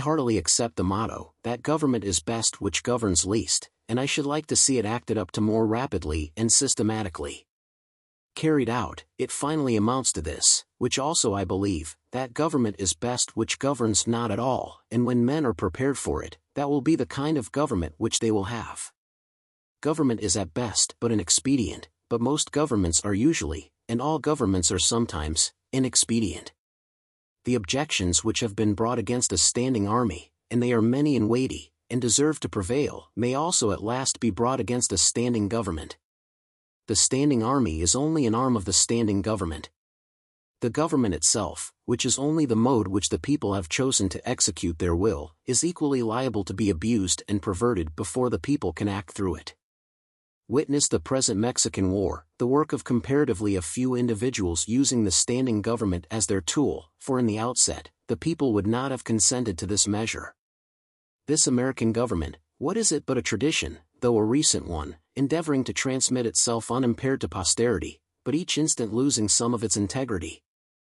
heartily accept the motto, that government is best which governs least, and I should like to see it acted up to more rapidly and systematically. Carried out, it finally amounts to this, which also I believe, that government is best which governs not at all, and when men are prepared for it, that will be the kind of government which they will have. Government is at best but an expedient, but most governments are usually, and all governments are sometimes, inexpedient. The objections which have been brought against a standing army, and they are many and weighty, and deserve to prevail, may also at last be brought against a standing government. The standing army is only an arm of the standing government. The government itself, which is only the mode which the people have chosen to execute their will, is equally liable to be abused and perverted before the people can act through it. Witness the present Mexican War, the work of comparatively a few individuals using the standing government as their tool, for in the outset, the people would not have consented to this measure. This American government, what is it but a tradition, though a recent one, endeavoring to transmit itself unimpaired to posterity, but each instant losing some of its integrity?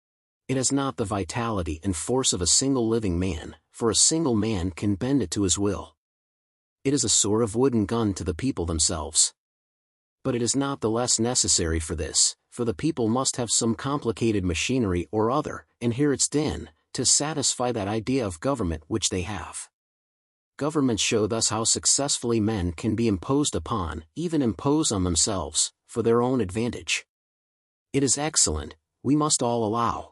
It has not the vitality and force of a single living man, for a single man can bend it to his will. It is a sort of wooden gun to the people themselves. But it is not the less necessary for this, for the people must have some complicated machinery or other, and hear its din, to satisfy that idea of government which they have. Governments show thus how successfully men can be imposed upon, even impose on themselves, for their own advantage. It is excellent, we must all allow.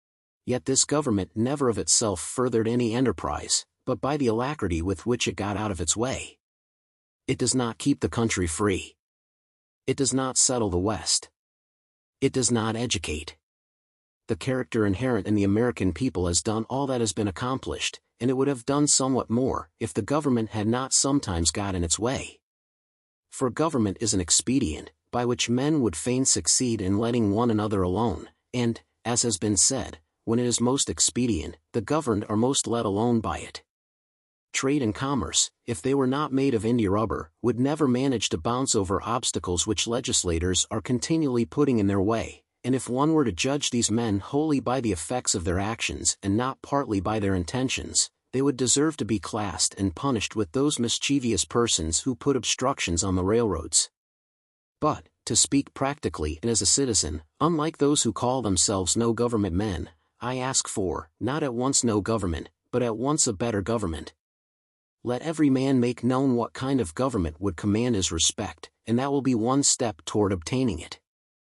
Yet this government never of itself furthered any enterprise, but by the alacrity with which it got out of its way. It does not keep the country free. It does not settle the West. It does not educate. The character inherent in the American people has done all that has been accomplished, and it would have done somewhat more, if the government had not sometimes got in its way. For government is an expedient, by which men would fain succeed in letting one another alone, and, as has been said, when it is most expedient, the governed are most let alone by it. Trade and commerce, if they were not made of India rubber, would never manage to bounce over obstacles which legislators are continually putting in their way, and if one were to judge these men wholly by the effects of their actions and not partly by their intentions, they would deserve to be classed and punished with those mischievous persons who put obstructions on the railroads. But, to speak practically and as a citizen, unlike those who call themselves no government men, I ask for, not at once no government, but at once a better government. Let every man make known what kind of government would command his respect, and that will be one step toward obtaining it.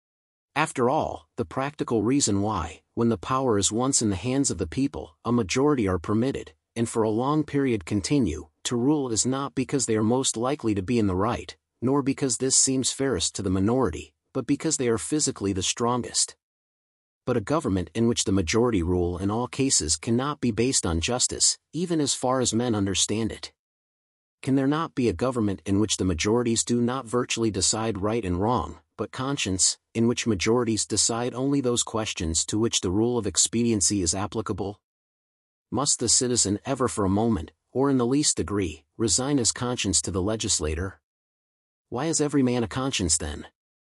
After all, the practical reason why, when the power is once in the hands of the people, a majority are permitted, and for a long period continue, to rule is not because they are most likely to be in the right, nor because this seems fairest to the minority, but because they are physically the strongest. But a government in which the majority rule in all cases cannot be based on justice, even as far as men understand it. Can there not be a government in which the majorities do not virtually decide right and wrong, but conscience, in which majorities decide only those questions to which the rule of expediency is applicable? Must the citizen ever for a moment, or in the least degree, resign his conscience to the legislator? Why is every man a conscience then?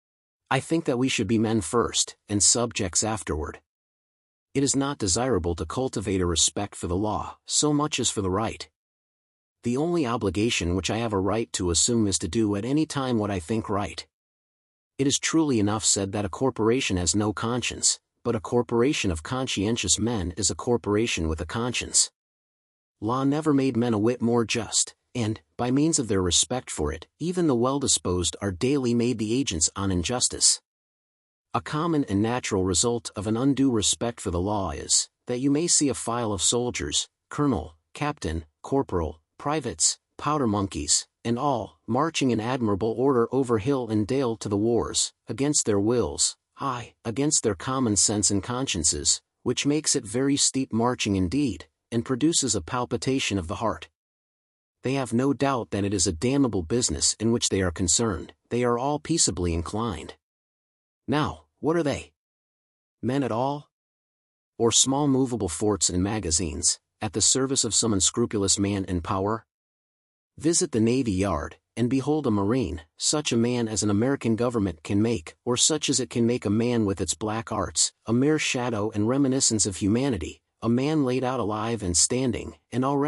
I think that we should be men first, and subjects afterward. It is not desirable to cultivate a respect for the law, so much as for the right. The only obligation which I have a right to assume is to do at any time what I think right. It is truly enough said that a corporation has no conscience, but a corporation of conscientious men is a corporation with a conscience. Law never made men a whit more just, and, by means of their respect for it, even the well-disposed are daily made the agents on injustice. A common and natural result of an undue respect for the law is, that you may see a file of soldiers, colonel, captain, corporal, privates, powder monkeys, and all, marching in admirable order over hill and dale to the wars, against their wills, aye, against their common sense and consciences, which makes it very steep marching indeed, and produces a palpitation of the heart. They have no doubt that it is a damnable business in which they are concerned, they are all peaceably inclined. Now, what are they? Men at all? Or small movable forts and magazines, at the service of some unscrupulous man in power? Visit the Navy Yard, and behold a Marine, such a man as an American government can make, or such as it can make a man with its black arts, a mere shadow and reminiscence of humanity, a man laid out alive and standing, and already